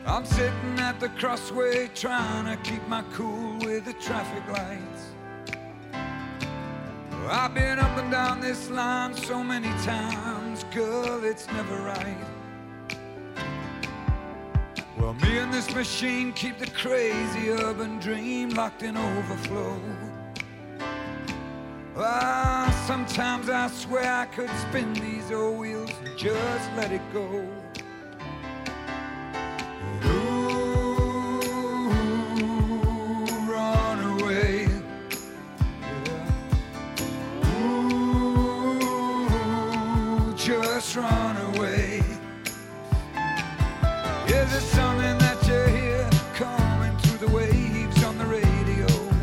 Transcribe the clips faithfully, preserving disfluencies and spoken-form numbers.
I'm sitting at the crossway trying to keep my cool with the traffic lights. I've been up and down this line so many times, girl, it's never right. Well, me and this machine keep the crazy urban dream locked in overflow. Ah, sometimes I swear I could spin these old wheels and just let it go. Just run away. Is it something that you hear coming through the waves on the radio?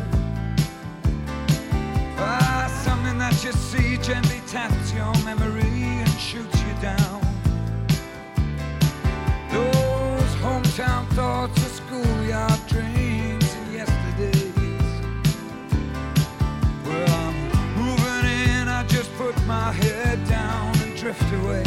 Ah, something that you see gently taps your memory and shoots you down. Those hometown thoughts of schoolyard dreams and yesterdays. Well, I'm moving in, I just put my head down, drift away.